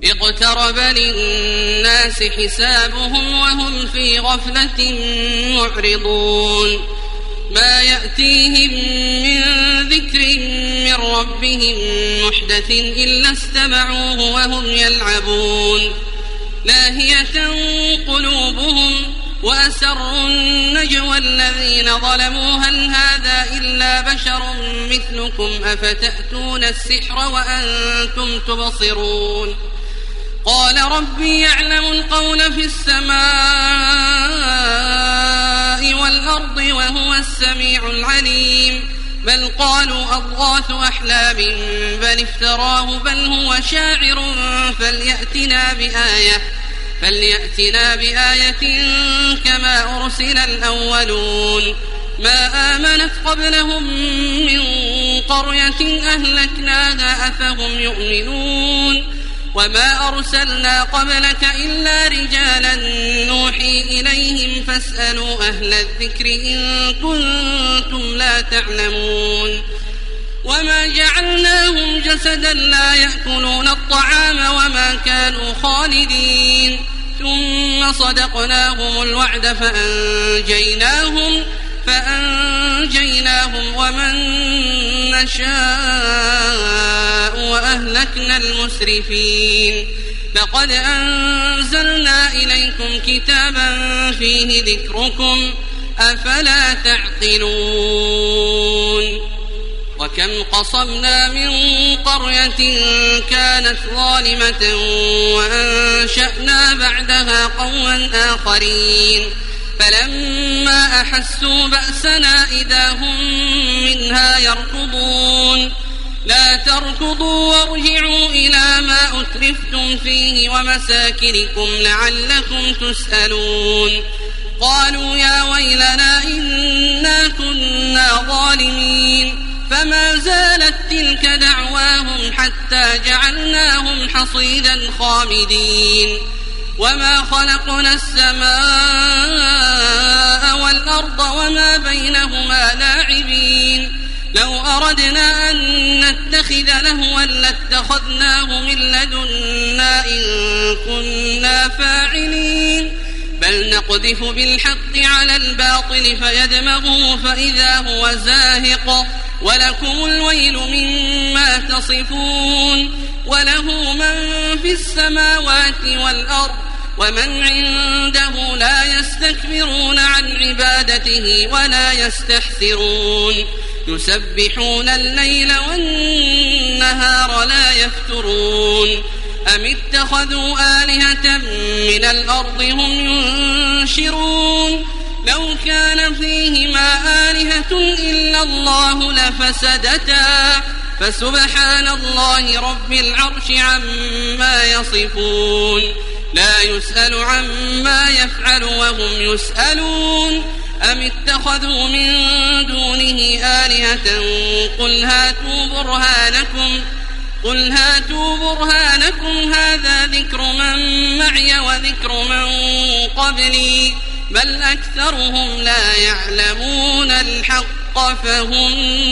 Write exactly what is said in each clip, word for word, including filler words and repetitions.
اقترب للناس حسابهم وهم في غفلة معرضون ما يأتيهم من ذكر من ربهم محدث إلا استمعوه وهم يلعبون لاهية قلوبهم وأسروا النجوى الذين ظلموا هل هذا إلا بشر مثلكم أفتأتون السحر وأنتم تبصرون قال ربي يعلم القول في السماء والأرض وهو السميع العليم بل قالوا أضغاث أحلام بل افتراه بل هو شاعر فليأتنا بآية فليأتنا بآية كما أرسل الأولون ما آمنت قبلهم من قرية أهلكناها أفهم يؤمنون وما أرسلنا قبلك إلا رجالا نوحي إليهم فاسألوا أهل الذكر إن كنتم لا تعلمون وما جعلناهم جسدا لا يأكلون الطعام وما كانوا خالدين ثم صدقناهم الوعد فأنجيناهم فأنجيناهم ومن نشاء وأهلكنا المسرفين لقد أنزلنا إليكم كتابا فيه ذكركم أفلا تعقلون وكم قصمنا من قرية كانت ظالمة وأنشأنا بعدها قوما آخرين فلما أحسوا بأسنا إذا هم منها يركضون لا تركضوا وارجعوا إلى ما أترفتم فيه ومساكنكم لعلكم تسألون قالوا يا ويلنا إنا كنا ظالمين فما زالت تلك دعواهم حتى جعلناهم حصيدا خامدين وما خلقنا السماء والأرض وما بينهما لاعبين لو أردنا أن نتخذ لهوا لاتخذناه من لدنا إن كنا فاعلين بل نقذف بالحق على الباطل فيدمغه فإذا هو زاهق ولكم الويل مما تصفون وله من في السماوات والأرض ومن عنده لا يستكبرون عن عبادته ولا يستحسرون يسبحون الليل والنهار لا يفترون أم اتخذوا آلهة من الأرض هم ينشرون لو كان فيهما آلهة إلا الله لفسدتا فسبحان الله رب العرش عما يصفون لا يسأل عما يفعل وهم يسألون أم اتخذوا من دونه آلهة قل هاتوا برهانكم قل هاتوا برهانكم هذا ذكر من معي وذكر من قبلي بل أكثرهم لا يعلمون الحق فهم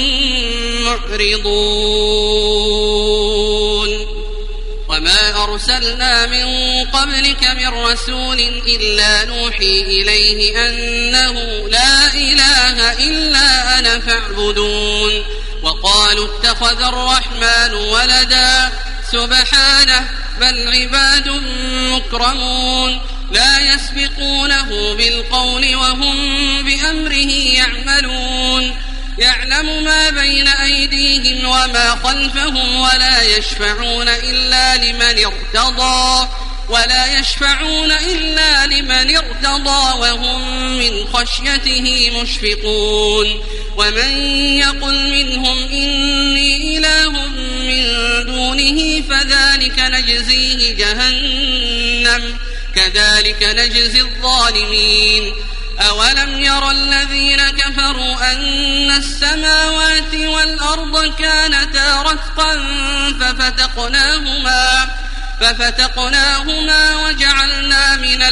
معرضون وما أرسلنا من قبلك من رسول إلا نوحي إليه أنه لا إله إلا أنا فاعبدون وقالوا اتخذ الرحمن ولدا سبحانه بل عباد مكرمون لا يسبقونه بالقول وهم بأمره يعملون يعلم ما بين أيديهم وما خلفهم ولا يشفعون إلا لمن ارتضى ولا يشفعون إلا لمن ارتضى وهم من خشيته مشفقون ومن يقل منهم إني إله من دونه فذلك نجزيه جهنم كذلك نجزي الظالمين أولم ير الذين كفروا أن السماوات والأرض كانتا رتقا ففتقناهما ففتقناهما وجعلنا من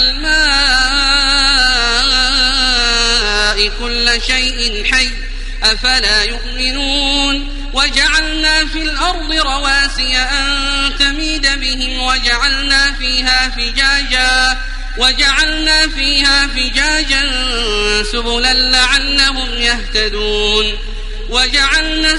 الماء كل شيء حي أفلا يؤمنون وجعلنا في الأرض رواسي أن تميد بهم وجعلنا فيها فجاجا وجعلنا فيها فجاجا سبلا لعلهم يهتدون وجعلنا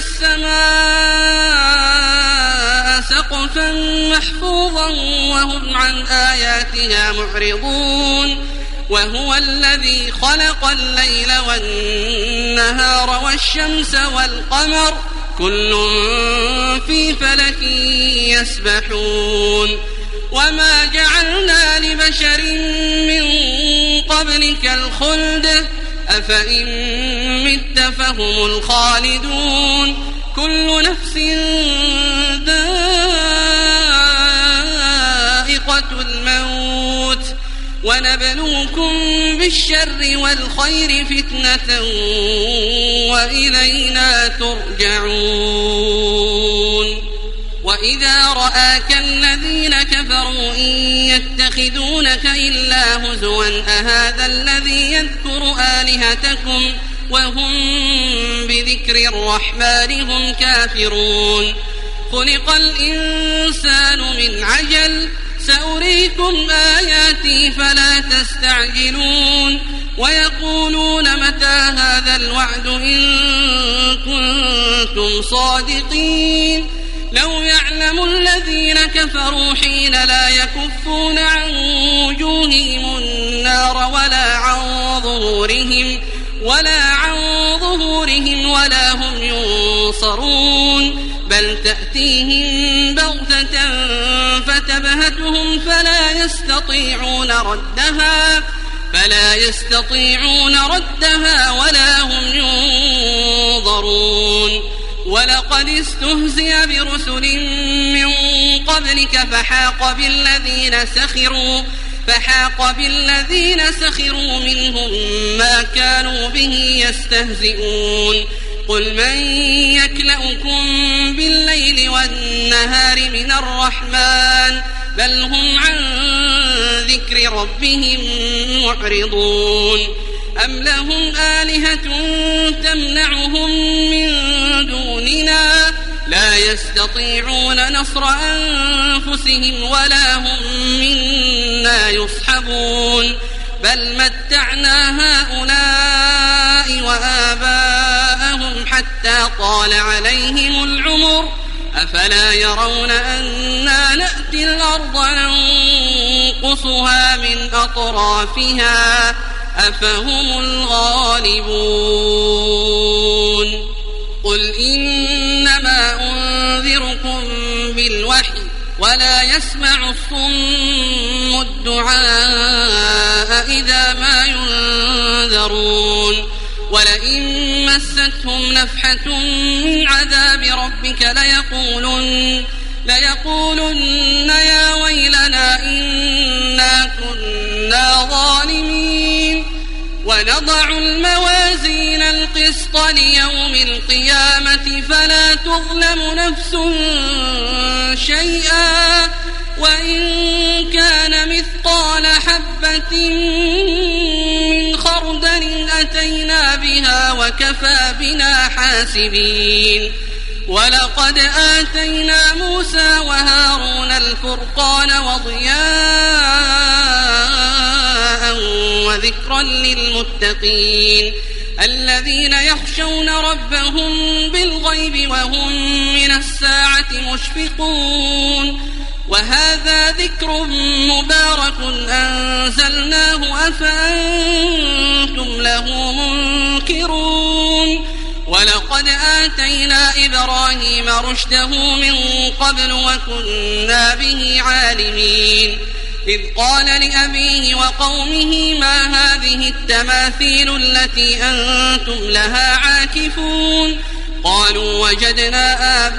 السماء سقفا محفوظا وهم عن آياتها معرضون وهو الذي خلق الليل والنهار والشمس والقمر كل في فلك يسبحون وما جعلنا لبشر من قبلك الخلد أفإن مت فهم الخالدون كل نفس ذائقة الموت ونبلوكم بالشر والخير فتنة وإلينا ترجعون وإذا رآك الذين كفروا إن يتخذونك إلا هزوا أهذا الذي يذكر آلهتكم وهم بذكر الرحمن هم كافرون خلق الإنسان من عجل سأريكم آياتي فلا تستعجلون ويقولون متى هذا الوعد إن كنتم صادقين لو يعلم الذين كفروا حين لا يكفون عن وجوههم النار ولا عن ظهورهم ولا عن ظهورهم ولا هم ينصرون بل تأتيهم بغتة فتبهتهم فلا يستطيعون ردها فلا يستطيعون ردها ولا هم ينظرون ولقد استهزئ برسل من قبلك فحاق بالذين سخروا فحاق بالذين سخروا منهم ما كانوا به يستهزئون قل من يكلؤكم بالليل والنهار من الرحمن بل هم عن ذكر ربهم معرضون أم لهم آلهة تمنعهم من دوننا لا يستطيعون نصر أنفسهم ولا هم منا يصحبون بل متعنا هؤلاء وآباءهم حتى طال عليهم العمر أفلا يرون أنا نأتي الأرض ننقصها من أطرافها أفهم الغالبون قل إنما أنذركم بالوحي ولا يسمع الصم الدعاء إذا ما ينذرون ولئن مستهم نفحة من عذاب ربك ليقولن ليقولن يا ويلنا إنا كنا ظالمين ونضع الموازين القسط ليوم القيامة فلا تظلم نفس شيئا وإن كان مثقال حبة من خردل أتينا بها وكفى بنا حاسبين ولقد آتينا موسى وهارون الفرقان وضياء وذكرا للمتقين الذين يخشون ربهم بالغيب وهم من الساعة مشفقون وهذا ذكر مبارك أنزلناه أفأنتم له منكرون ولقد آتينا إبراهيم رشده من قبل وكنا به عالمين إذ قال لأبيه وقومه ما هذه التماثيل التي أنتم لها عاكفون قالوا وجدنا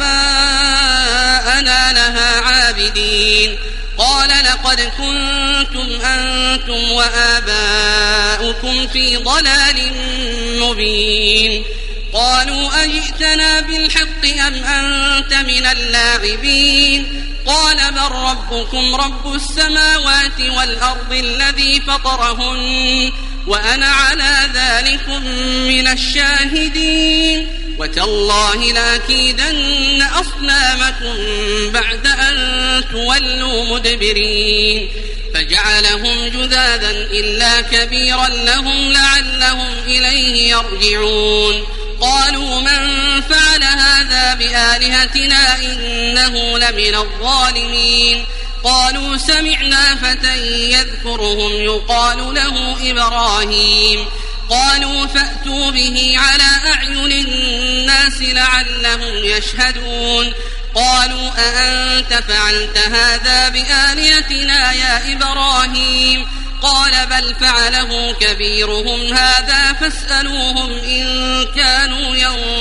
آباءنا لها عابدين قال لقد كنتم أنتم وآباؤكم في ضلال مبين قالوا أجئتنا بالحق أم أنت من اللاعبين قال بل ربكم رب السماوات والأرض الذي فطرهن وأنا على ذلكم من الشاهدين وتالله لأكيدن أصنامكم بعد أن تولوا مدبرين فجعلهم جذاذا إلا كبيرا لهم لعلهم إليه يرجعون قالوا من فعل هذا بآلهتنا إنه لمن الظالمين قالوا سمعنا فتى يذكرهم يقال له إبراهيم قالوا فأتوا به على أعين الناس لعلهم يشهدون قالوا أأنت فعلت هذا بآلهتنا يا إبراهيم قال بل فعله كبيرهم هذا فاسألوهم إن كانوا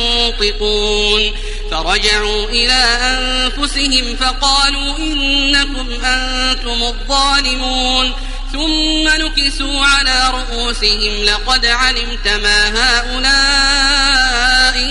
ينطقون فرجعوا إلى أنفسهم فقالوا إنكم أنتم الظالمون ثم نكسوا على رؤوسهم لقد علمت ما هؤلاء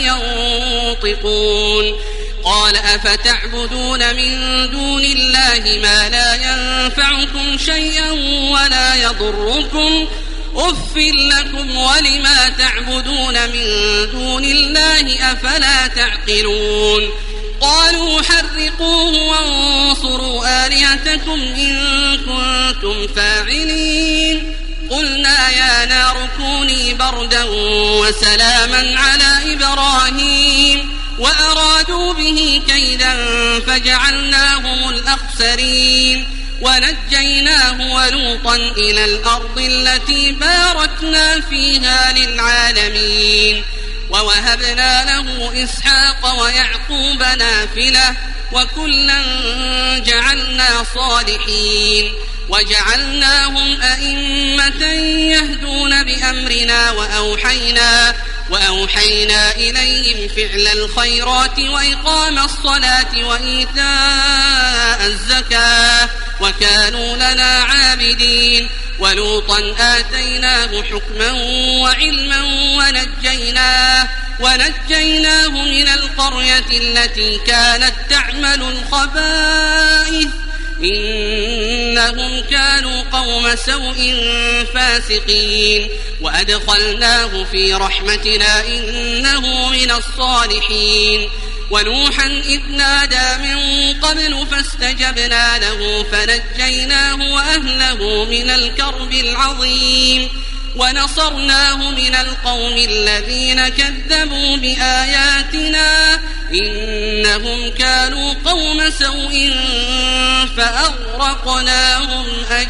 ينطقون قال أفتعبدون من دون الله ما لا ينفعكم شيئا ولا يضركم أف لكم ولما تعبدون من دون الله أفلا تعقلون قالوا حرقوه وانصروا آلهتكم إن كنتم فاعلين قلنا يا نار كوني بردا وسلاما على إبراهيم وأرادوا به كيدا فجعلناهم الأخسرين ونجيناه ولوطا إلى الأرض التي باركنا فيها للعالمين ووهبنا له إسحاق ويعقوب نافلة وكلا جعلنا صالحين وجعلناهم أئمة يهدون بأمرنا وأوحينا وأوحينا إليهم فعل الخيرات وإقام الصلاة وإيتاء الزكاة وكانوا لنا عابدين ولوطا آتيناه حكما وعلما ونجيناه ونجيناه من القرية التي كانت تعمل الخبائث إنهم كانوا قوم سوء فاسقين وأدخلناه في رحمتنا إنه من الصالحين ونوحا إذ نادى من قبل فاستجبنا له فنجيناه وأهله من الكرب العظيم ونصرناه من القوم الذين كذبوا بآياتنا إنهم كانوا قوم سوء فأغرقناهم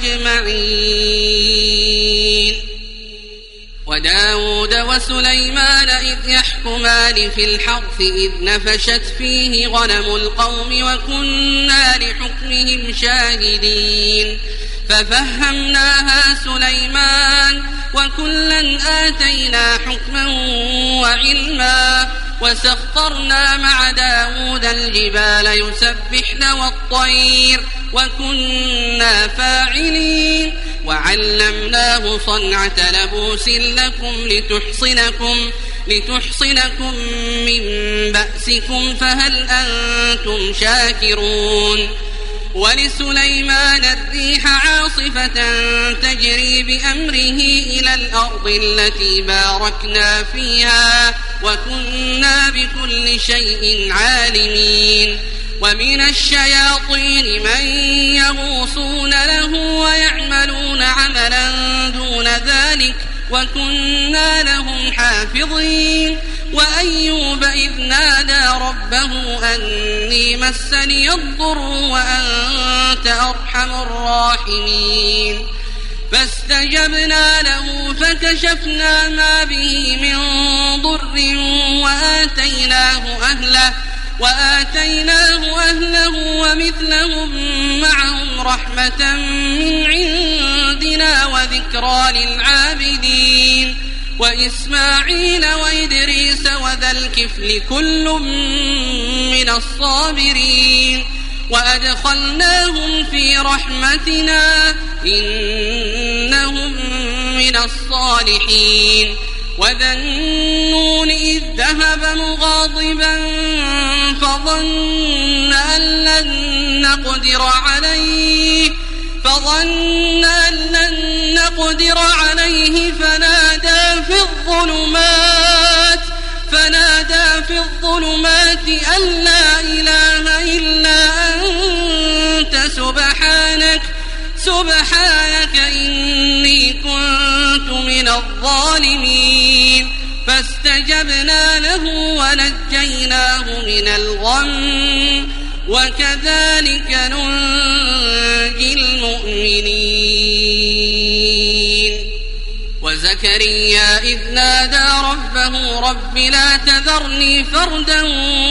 أجمعين وداود وسليمان إذ يحكمان في الحرث إذ نفشت فيه غنم القوم وكنا لحكمهم شاهدين ففهمناها سليمان وكلا آتينا حكما وعلما وسخرنا مع داود الجبال يسبحن والطير وكنا فاعلين وعلمناه صنعة لبوس لكم لتحصنكم لتحصنكم من بأسكم فهل أنتم شاكرون ولسليمان الريح عاصفة تجري بأمره إلى الأرض التي باركنا فيها وكنا بكل شيء عالمين ومن الشياطين من يغوصون له ويعملون عملا دون ذلك وكنا لهم حافظين وأيوب إذ نادى ربه أني مسني الضر وأنت أرحم الراحمين فاستجبنا له فكشفنا ما به من ضر وآتيناه أهله وآتيناه أهله ومثلهم معهم رحمة من عندنا وذكرى للعابدين وإسماعيل وإدريس وذا الكفل كل من الصابرين وأدخلناهم في رحمتنا إنهم من الصالحين وذا النون إذ ذهب مغاضبا فظن أن لن نقدر عليه فظن أن لن نقدر عليه فنادى في الظلمات فنادى في الظلمات أن لا إله إلا أنت سبحانك إني كنت من الظالمين فاستجبنا له ونجيناه من الغم وكذلك ننجي المؤمنين وزكريا إذ نادى ربه رب لا تذرني فردا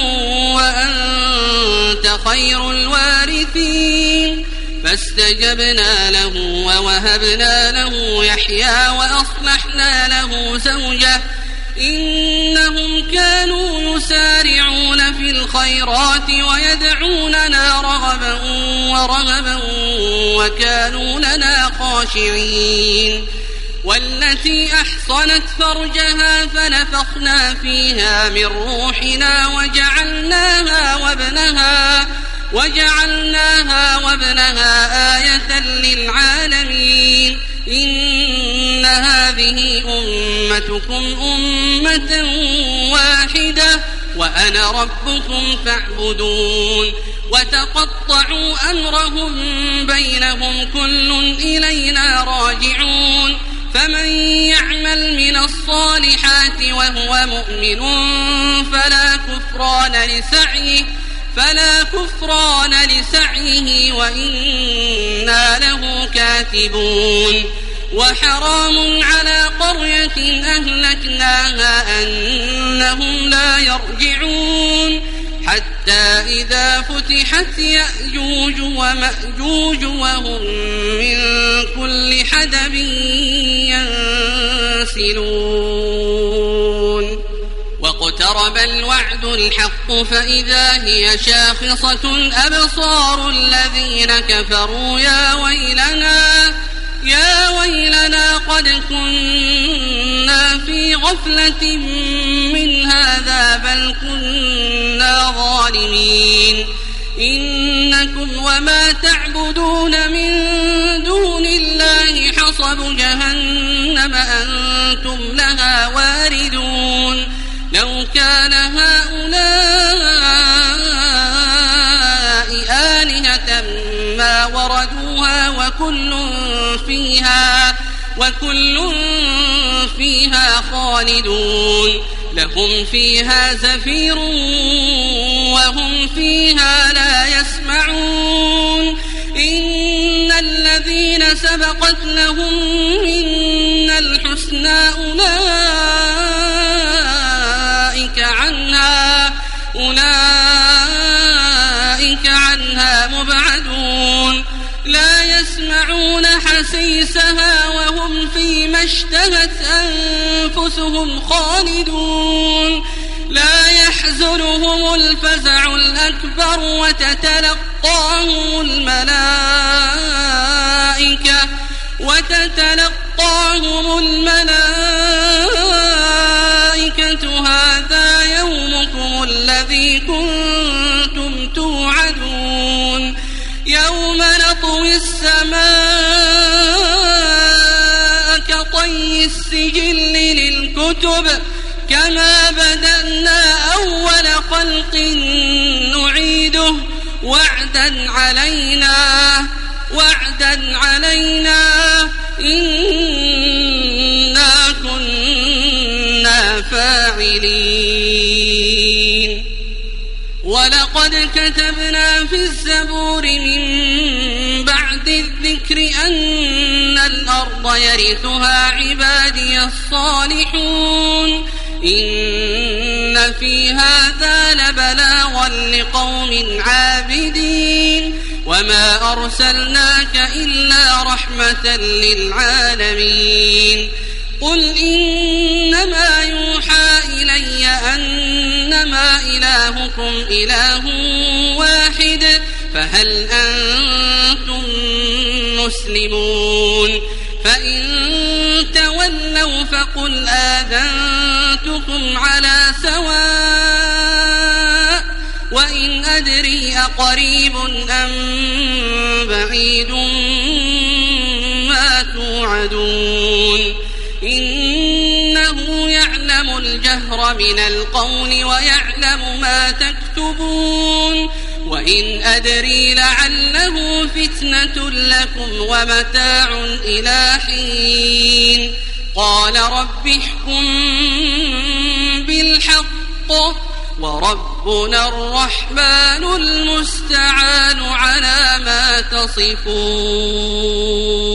وأنت خير الوارثين فاستجبنا له ووهبنا له يحيى وأصلحنا له زوجه إنهم كانوا يسارعون في الخيرات ويدعوننا رغبا ورهبا وكانوا لنا خاشعين والتي أحصنت فرجها فنفخنا فيها من روحنا وجعلناها وابنها وجعلناها وابنها آية للعالمين إن هذه أمتكم أمة واحدة وأنا ربكم فاعبدون وتقطعوا أمرهم بينهم كل إلينا راجعون فمن يعمل من الصالحات وهو مؤمن فلا كفران لسعيه فلا كفران لسعيه وإنا له كاتبون وحرام على قرية أهلكناها أنهم لا يرجعون حتى إذا فتحت يأجوج ومأجوج وهم من كل حدب ينسلون واقترب الوعد الحق فإذا هي شاخصة أبصار الذين كفروا يا ويلنا يا ويلنا قد كنا في غفلة من هذا بل كنا ظالمين إنكم وما تعبدون من دون الله حصب جهنم أنتم لها واردون لو كان هؤلاء آلهة ما وردوها وكل فيها وكل فيها خالدون لهم فيها زفير وهم فيها لا يسمعون إن الذين سبقت لهم منا الحسنى أولئك عنها أولئك عنها مبعدون لا يسمعون حسيسها وهم فيما اشتهت أنفسهم خالدون لا يحزنهم الفزع الأكبر وتتلقاهم الملائكة وتتلقاهم الملائكة هذا يومكم الذي كنتم توعدون يوم نطوي السماء كطي السجل للكتب كما بدأنا أول خلق نعيده وعدا علينا وعدا علينا إنا كنا فاعلين ولقد كتبنا في الزبور من بعد الذكر أن الأرض يرثها عبادي الصالحون إن في هذا لبلاغا لقوم عابدين وما أرسلناك إلا رحمة للعالمين قل إنما يوحى إلي أنما إلهكم إله واحد فهل أنتم مسلمون فإن تولوا فقل آذنتكم على سواء وإن أدري أقريب أم بعيد ما توعدون إنه يعلم الجهر من القول ويعلم ما تكتبون وإن أدري لعله فتنة لكم ومتاع إلى حين قال رب احكم بالحق وربنا الرحمن المستعان على ما تصفون.